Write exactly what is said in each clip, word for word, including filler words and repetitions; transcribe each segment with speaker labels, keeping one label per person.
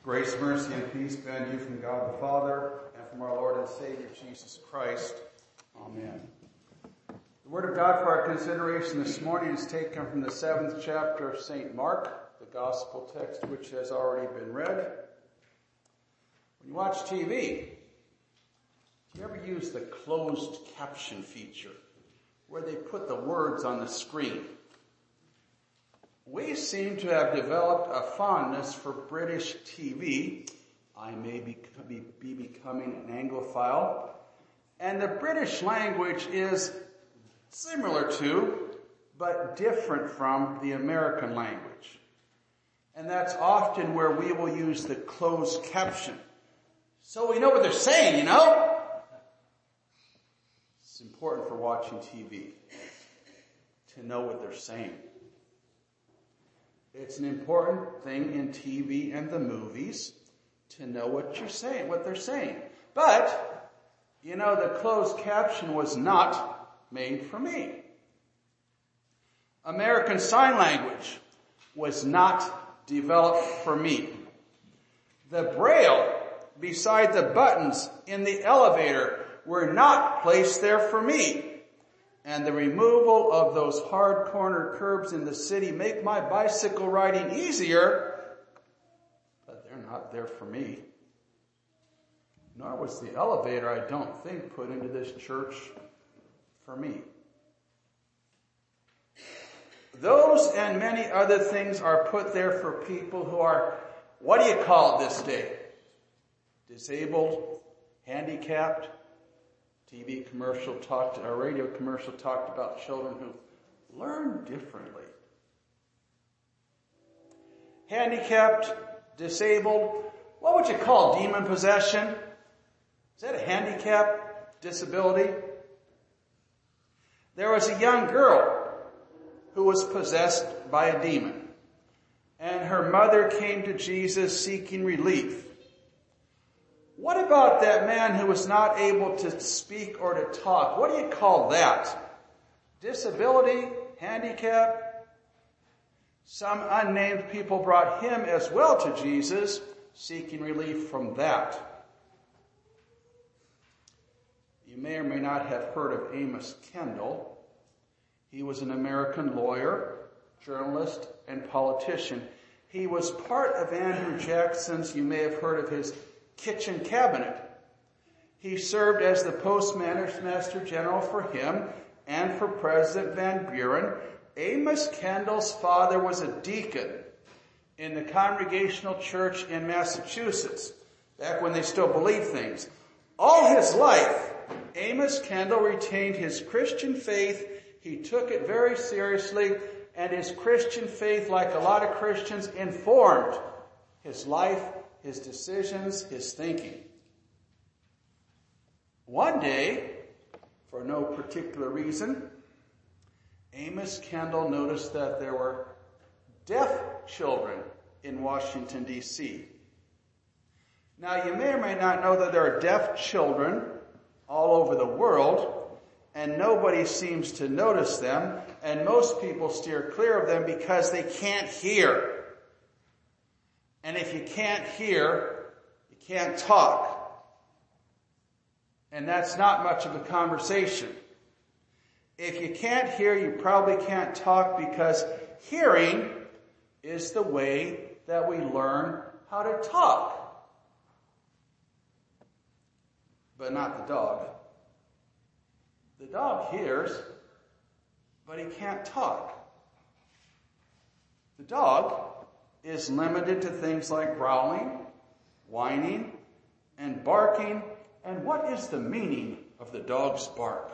Speaker 1: Grace, mercy, and peace be unto you from God the Father and from our Lord and Savior Jesus Christ. Amen. The Word of God for our consideration this morning is taken from the seventh chapter of Saint Mark, the Gospel text which has already been read. When you watch T V, do you ever use the closed caption feature where they put the words on the screen? We seem to have developed a fondness for British T V. I may be, be, be becoming an Anglophile. And the British language is similar to, but different from, the American language. And that's often where we will use the closed caption. So we know what they're saying, you know? It's important for watching T V to know what they're saying. It's an important thing in T V and the movies to know what you're saying, what they're saying. But, you know, the closed caption was not made for me. American Sign Language was not developed for me. The Braille beside the buttons in the elevator were not placed there for me. And the removal of those hard corner curbs in the city make my bicycle riding easier, but they're not there for me. Nor was the elevator, I don't think, put into this church for me. Those and many other things are put there for people who are, what do you call it this day? Disabled, handicapped. T V commercial talked, a radio commercial talked about children who learn differently. Handicapped, disabled, what would you call demon possession? Is that a handicap, disability? There was a young girl who was possessed by a demon, and her mother came to Jesus seeking relief. What about that man who was not able to speak or to talk? What do you call that? Disability? Handicap? Some unnamed people brought him as well to Jesus, seeking relief from that. You may or may not have heard of Amos Kendall. He was an American lawyer, journalist, and politician. He was part of Andrew Jackson's, you may have heard of his kitchen cabinet. He served as the postmaster general for him and for President Van Buren. Amos Kendall's father was a deacon in the Congregational Church in Massachusetts, back when they still believed things. All his life, Amos Kendall retained his Christian faith. He took it very seriously, and his Christian faith, like a lot of Christians, informed his life, his decisions, his thinking. One day, for no particular reason, Amos Kendall noticed that there were deaf children in Washington, D C Now, you may or may not know that there are deaf children all over the world, and nobody seems to notice them, and most people steer clear of them because they can't hear. And if you can't hear, you can't talk. And that's not much of a conversation. If you can't hear, you probably can't talk, because hearing is the way that we learn how to talk. But not the dog. The dog hears, but he can't talk. The dog is limited to things like growling, whining, and barking. And what is the meaning of the dog's bark?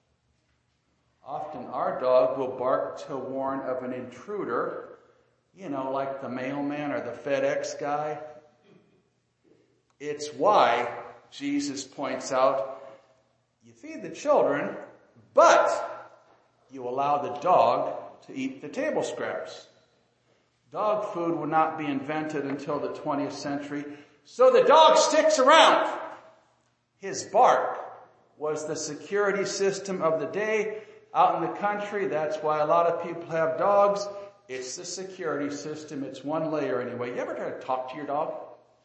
Speaker 1: Often our dog will bark to warn of an intruder, you know, like the mailman or the FedEx guy. It's why Jesus points out, you feed the children, but you allow the dog to eat the table scraps. Dog food would not be invented until the twentieth century, so the dog sticks around. His bark was the security system of the day. Out in the country, that's why a lot of people have dogs. It's the security system. It's one layer anyway. You ever try to talk to your dog?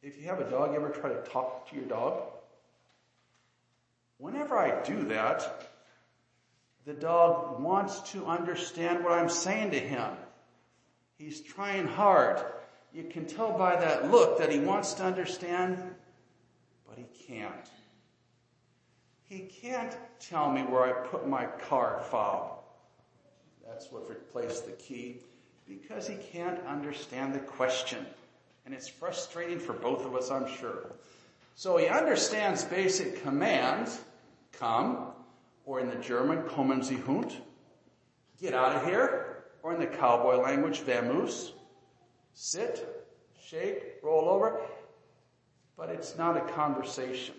Speaker 1: If you have a dog, you ever try to talk to your dog? Whenever I do that, the dog wants to understand what I'm saying to him. He's trying hard. You can tell by that look that he wants to understand, but he can't. He can't tell me where I put my car fob. That's what replaced the key, because he can't understand the question. And it's frustrating for both of us, I'm sure. So he understands basic commands, come, or in the German, kommen Sie Hund, get out of here, or in the cowboy language, vamoose, sit, shake, roll over, but it's not a conversation.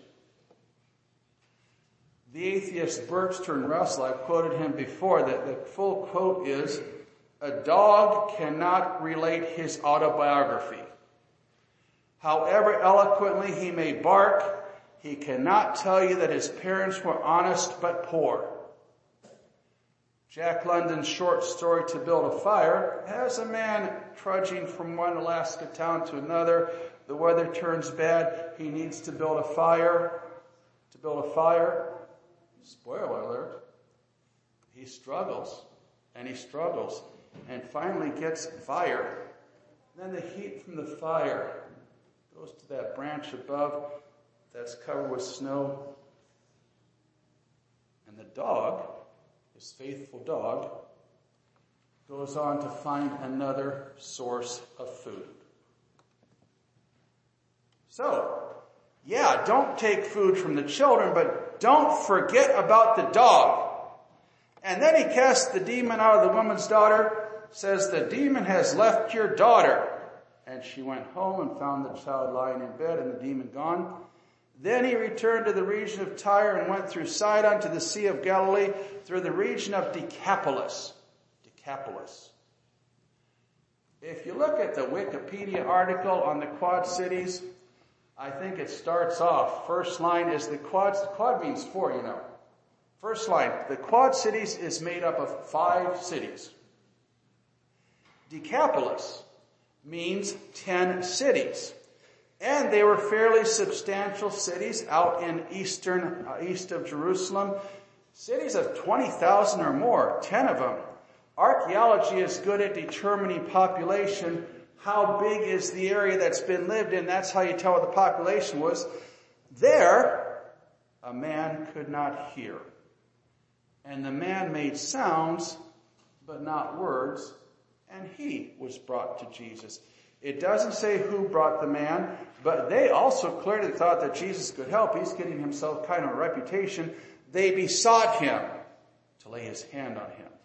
Speaker 1: The atheist Bertrand Russell, I've quoted him before, that the full quote is, a dog cannot relate his autobiography. However eloquently he may bark, he cannot tell you that his parents were honest but poor. Jack London's short story, To Build a Fire, has a man trudging from one Alaska town to another. The weather turns bad. He needs to build a fire. To build a fire, spoiler alert, he struggles and he struggles and finally gets fire. Then the heat from the fire goes to that branch above that's covered with snow. And the dog, his faithful dog, goes on to find another source of food. So, yeah, don't take food from the children, but don't forget about the dog. And then he casts the demon out of the woman's daughter, says, the demon has left your daughter. And she went home and found the child lying in bed and the demon gone. Then he returned to the region of Tyre and went through Sidon to the Sea of Galilee, through the region of Decapolis. Decapolis. If you look at the Wikipedia article on the Quad Cities, I think it starts off, first line is the Quad, Quad means four, you know. First line, the Quad Cities is made up of five cities. Decapolis means ten cities. And they were fairly substantial cities out in eastern, uh, east of Jerusalem. Cities of twenty thousand or more, ten of them. Archaeology is good at determining population. How big is the area that's been lived in? That's how you tell what the population was. There, a man could not hear. And the man made sounds, but not words, and he was brought to Jesus. It doesn't say who brought the man, but they also clearly thought that Jesus could help. He's getting himself kind of a reputation. They besought him to lay his hand on him.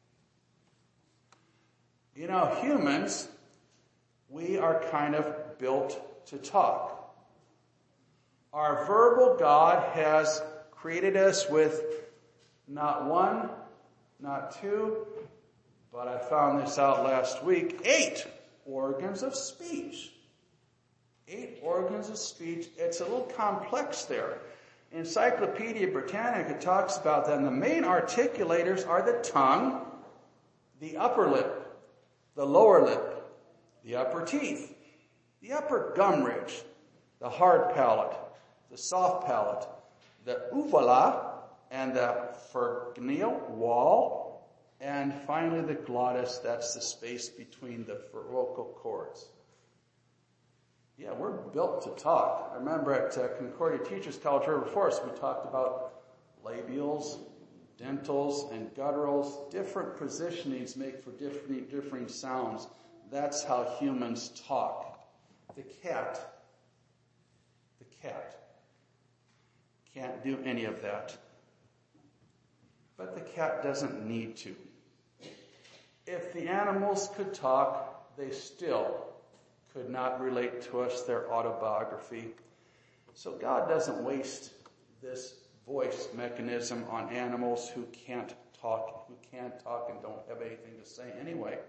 Speaker 1: You know, humans, we are kind of built to talk. Our verbal God has created us with not one, not two, but I found this out last week, eight organs of speech. Eight organs of speech. It's a little complex there. Encyclopedia Britannica talks about them. The main articulators are the tongue, the upper lip, the lower lip, the upper teeth, the upper gum ridge, the hard palate, the soft palate, the uvula, and the pharyngeal wall, and finally the glottis, that's the space between the vocal cords. Yeah, we're built to talk. I remember at uh, Concordia Teachers College River Forest, we talked about labials, dentals, and gutturals. Different positionings make for different, differing sounds. That's how humans talk. The cat, the cat can't do any of that. But the cat doesn't need to. If the animals could talk, they still could not relate to us their autobiography. So God doesn't waste this voice mechanism on animals who can't talk, who can't talk and don't have anything to say anyway.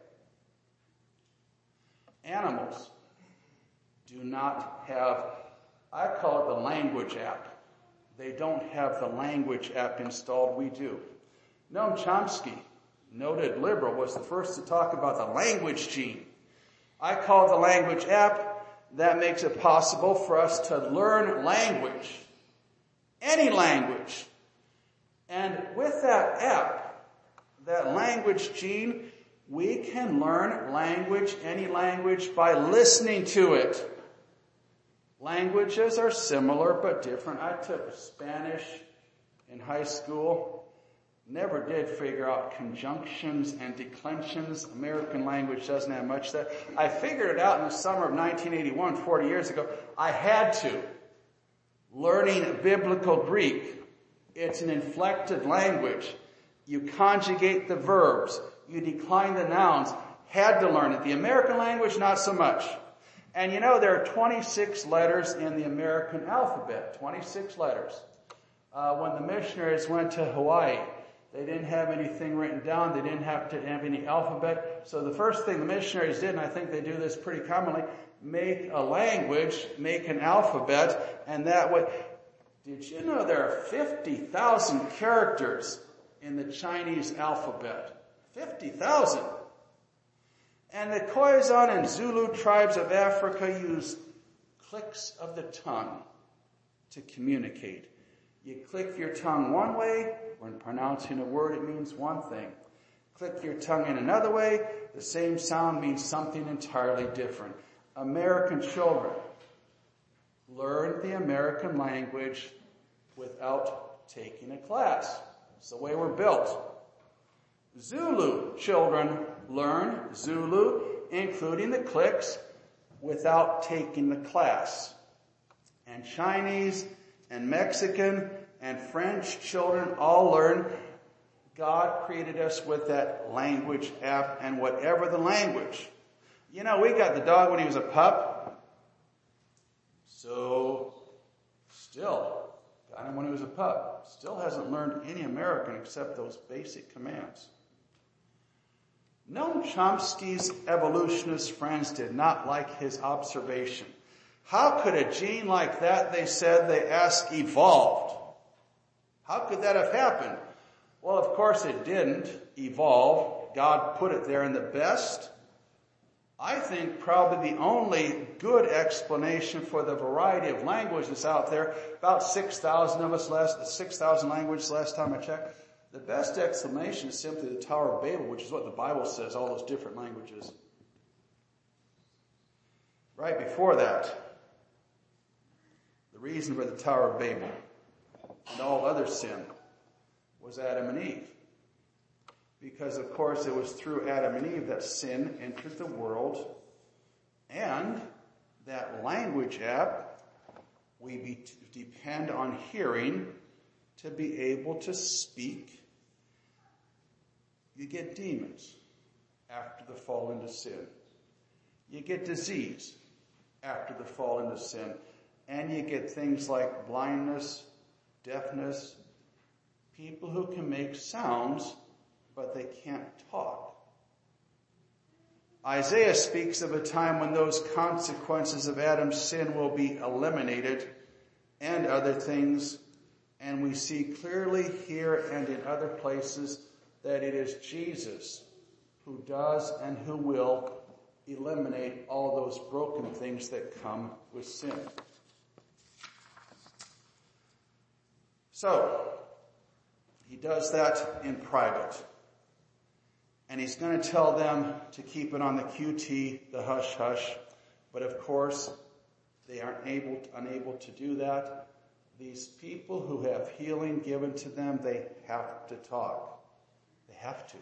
Speaker 1: Animals do not have, I call it the language app. They don't have the language app installed. We do. Noam Chomsky, noted liberal, was the first to talk about the language gene. I call it the language app that makes it possible for us to learn language, any language. And with that app, that language gene, we can learn language, any language, by listening to it. Languages are similar but different. I took Spanish in high school. Never did figure out conjunctions and declensions. American language doesn't have much of that. I figured it out in the summer of nineteen eighty-one, forty years ago. I had to. Learning biblical Greek. It's an inflected language. You conjugate the verbs. You decline the nouns. Had to learn it. The American language, not so much. And you know, there are twenty-six letters in the American alphabet. twenty-six letters. Uh, when the missionaries went to Hawaii, they didn't have anything written down. They didn't have to have any alphabet. So the first thing the missionaries did, and I think they do this pretty commonly, make a language, make an alphabet, and that way. Did you know there are fifty thousand characters in the Chinese alphabet? fifty thousand. And the Khoisan and Zulu tribes of Africa use clicks of the tongue to communicate. You click your tongue one way, when pronouncing a word it means one thing. Click your tongue in another way, the same sound means something entirely different. American children learn the American language without taking a class. It's the way we're built. Zulu children learn Zulu, including the clicks, without taking the class. And Chinese and Mexican and French children all learn. God created us with that language app, and whatever the language. You know, we got the dog when he was a pup. So, still, got him when he was a pup. Still hasn't learned any American except those basic commands. Noam Chomsky's evolutionist friends did not like his observation. How could a gene like that, they said, they asked, evolved? How could that have happened? Well, of course it didn't evolve. God put it there, and the best, I think probably the only good explanation for the variety of languages out there, about six thousand of us last, six thousand languages last time I checked. The best explanation is simply the Tower of Babel, which is what the Bible says, all those different languages. Right before that, the reason for the Tower of Babel and all other sin was Adam and Eve. Because, of course, it was through Adam and Eve that sin entered the world, and that language app, we be, depend on hearing to be able to speak. You get demons after the fall into sin. You get disease after the fall into sin. And you get things like blindness, deafness, people who can make sounds, but they can't talk. Isaiah speaks of a time when those consequences of Adam's sin will be eliminated, and other things. And we see clearly here and in other places that it is Jesus who does and who will eliminate all those broken things that come with sin. So, he does that in private. And he's going to tell them to keep it on the Q T, the hush-hush. But of course, they aren't able, unable to do that. These people who have healing given to them, they have to talk. They have to.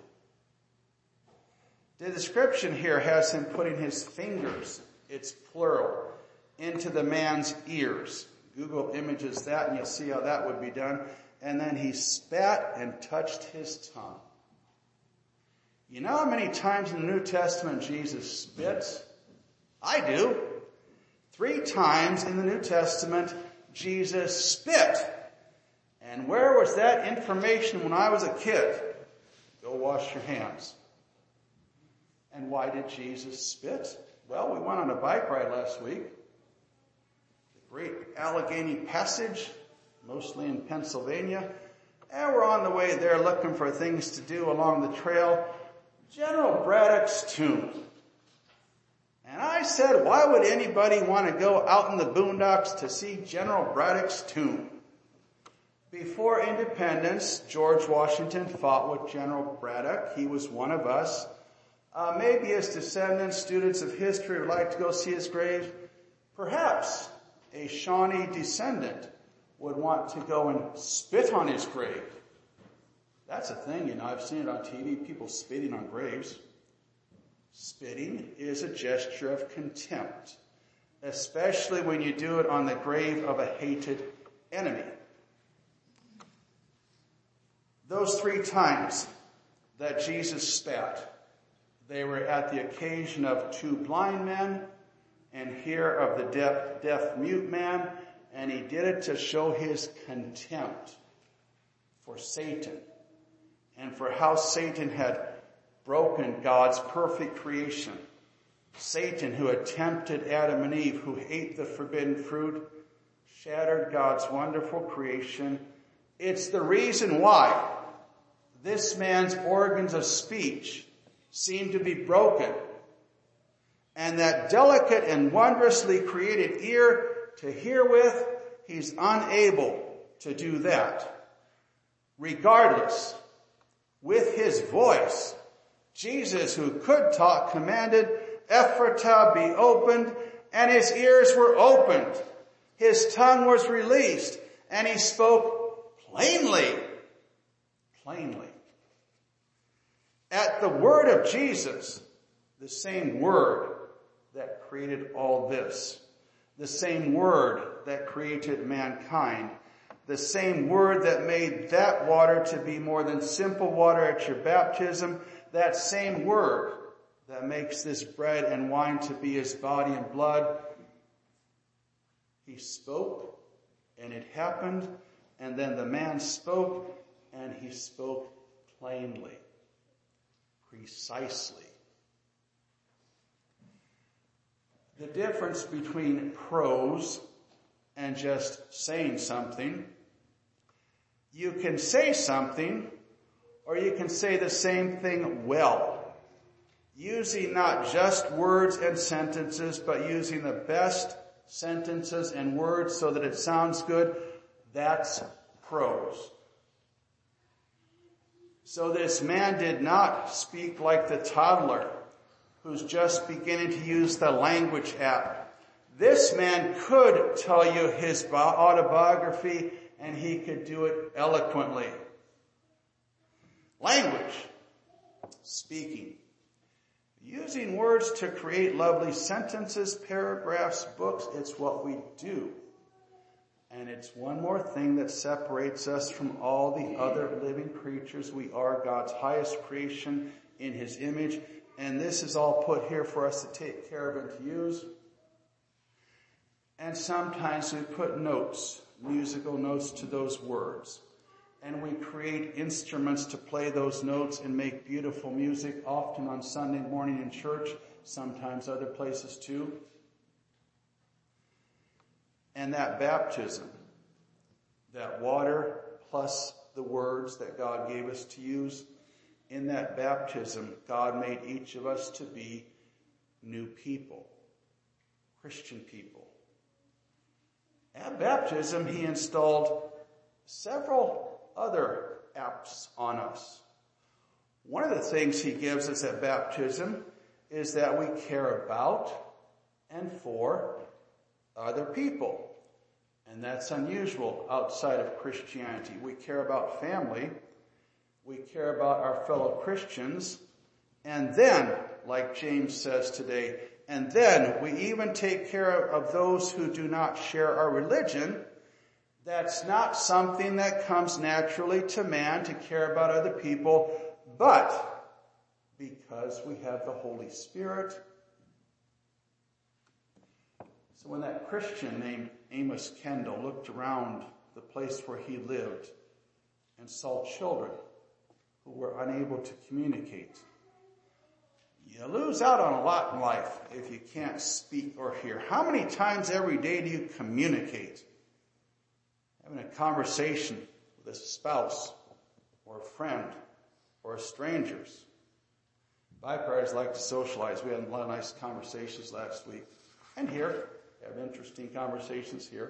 Speaker 1: The description here has him putting his fingers, it's plural, into the man's ears. Google images that and you'll see how that would be done. And then he spat and touched his tongue. You know how many times in the New Testament Jesus spits? I do. Three times in the New Testament Jesus spit. And where was that information when I was a kid? Go wash your hands. And why did Jesus spit? Well, we went on a bike ride last week. The great Allegheny Passage, mostly in Pennsylvania. And we're on the way there looking for things to do along the trail. General Braddock's tomb. And I said, why would anybody want to go out in the boondocks to see General Braddock's tomb? Before independence, George Washington fought with General Braddock. He was one of us. Uh, maybe his descendants, students of history, would like to go see his grave. Perhaps a Shawnee descendant would want to go and spit on his grave. That's a thing, you know, I've seen it on T V, people spitting on graves. Spitting is a gesture of contempt, especially when you do it on the grave of a hated enemy. Those three times that Jesus spat, they were at the occasion of two blind men, and here of the deaf, deaf mute man, and he did it to show his contempt for Satan and for how Satan had broken God's perfect creation. Satan, who had tempted Adam and Eve, who ate the forbidden fruit, shattered God's wonderful creation. It's the reason why this man's organs of speech seem to be broken, and that delicate and wondrously created ear to hear with, he's unable to do that. Regardless, with his voice, Jesus, who could talk, commanded Ephratah be opened, and his ears were opened. His tongue was released, and he spoke plainly. Plainly. At the word of Jesus, the same word that created all this, the same word that created mankind, the same word that made that water to be more than simple water at your baptism, that same word that makes this bread and wine to be his body and blood, he spoke and it happened, and then the man spoke and he spoke plainly, precisely. The difference between prose and just saying something, you can say something or you can say the same thing well, using not just words and sentences, but using the best sentences and words so that it sounds good. That's prose. So this man did not speak like the toddler who's just beginning to use the language app. This man could tell you his autobiography, and he could do it eloquently. Language, speaking, using words to create lovely sentences, paragraphs, books, it's what we do. And it's one more thing that separates us from all the other living creatures. We are God's highest creation in his image. And this is all put here for us to take care of and to use. And sometimes we put notes, musical notes to those words. And we create instruments to play those notes and make beautiful music, often on Sunday morning in church, sometimes other places too. And that baptism, that water plus the words that God gave us to use, in that baptism, God made each of us to be new people, Christian people. At baptism, he installed several other apps on us. One of the things he gives us at baptism is that we care about and for other people. And that's unusual outside of Christianity. We care about family. We care about our fellow Christians. And then, like James says today, and then we even take care of those who do not share our religion. That's not something that comes naturally to man, to care about other people, but because we have the Holy Spirit. So when that Christian named Amos Kendall looked around the place where he lived and saw children who were unable to communicate, you lose out on a lot in life if you can't speak or hear. How many times every day do you communicate? Having a conversation with a spouse or a friend or strangers Bypartists like to socialize. We had a lot of nice conversations last week. And here, we have interesting conversations here.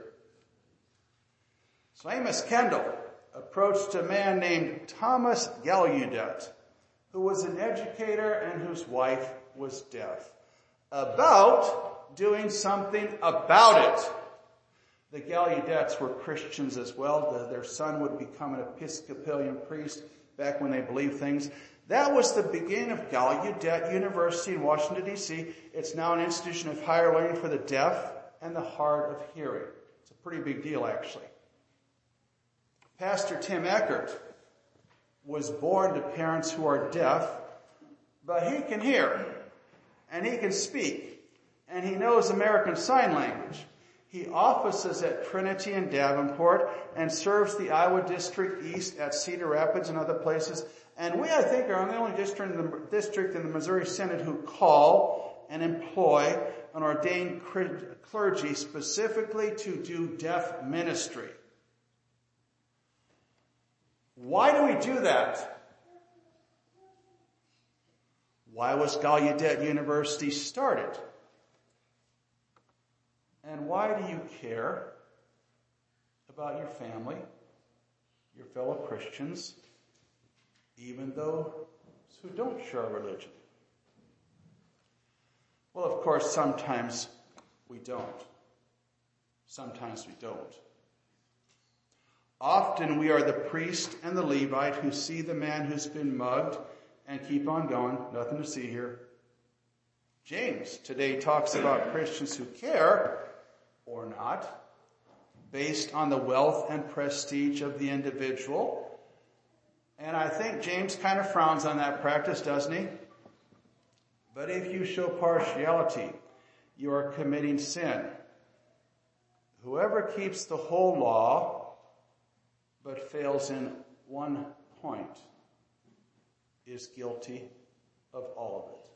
Speaker 1: So Amos Kendall approached a man named Thomas Gallaudet, who was an educator and whose wife was deaf, about doing something about it. The Gallaudets were Christians as well. The, their son would become an Episcopalian priest back when they believed things. That was the beginning of Gallaudet University in Washington, D C It's now an institution of higher learning for the deaf and the hard of hearing. It's a pretty big deal, actually. Pastor Tim Eckert was born to parents who are deaf, but he can hear, and he can speak, and he knows American Sign Language. He offices at Trinity in Davenport and serves the Iowa District East at Cedar Rapids and other places. And we, I think, are the only district in the, district in the Missouri Synod who call and employ an ordained clergy specifically to do deaf ministry. Why do we do that? Why was Gallaudet University started? And why do you care about your family, your fellow Christians, even those who don't share religion? Well, of course, sometimes we don't. Sometimes we don't. Often we are the priest and the Levite who see the man who's been mugged and keep on going. Nothing to see here. James today talks about Christians who care, or not, based on the wealth and prestige of the individual. And I think James kind of frowns on that practice, doesn't he? But if you show partiality, you are committing sin. Whoever keeps the whole law but fails in one point is guilty of all of it.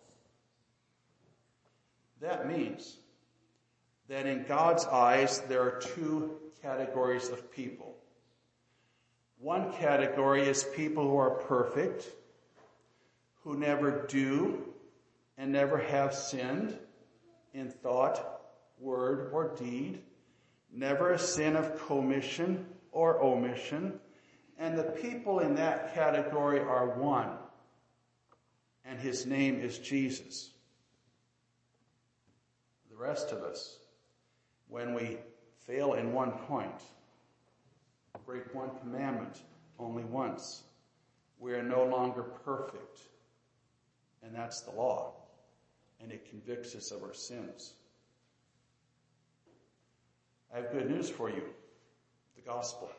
Speaker 1: That means that in God's eyes, there are two categories of people. One category is people who are perfect, who never do and never have sinned in thought, word, or deed, never a sin of commission or omission, and the people in that category are one, and his name is Jesus. The rest of us, when we fail in one point, break one commandment only once, we are no longer perfect, and that's the law, and it convicts us of our sins. I have good news for you. The gospel.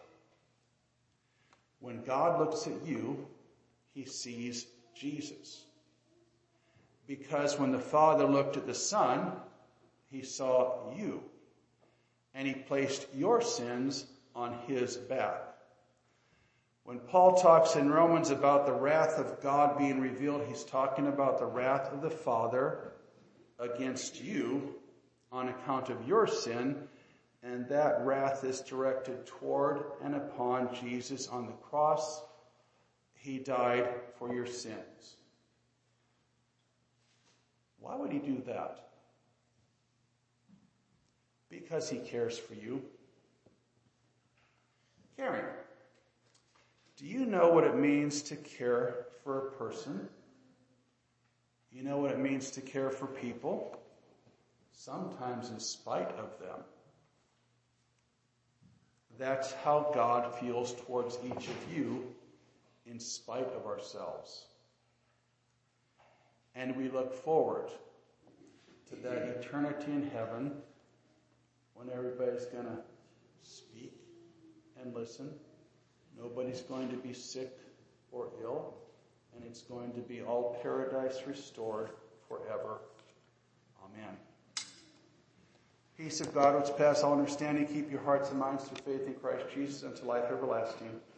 Speaker 1: When God looks at you, he sees Jesus. Because when the Father looked at the Son, he saw you. And he placed your sins on his back. When Paul talks in Romans about the wrath of God being revealed, he's talking about the wrath of the Father against you on account of your sin. And that wrath is directed toward and upon Jesus on the cross. He died for your sins. Why would he do that? Because he cares for you. Caring. Do you know what it means to care for a person? You know what it means to care for people? Sometimes in spite of them. That's how God feels towards each of you in spite of ourselves. And we look forward to that eternity in heaven when everybody's going to speak and listen. Nobody's going to be sick or ill. And it's going to be all paradise restored forever. Amen. Peace of God which passes all understanding, keep your hearts and minds through faith in Christ Jesus unto life everlasting.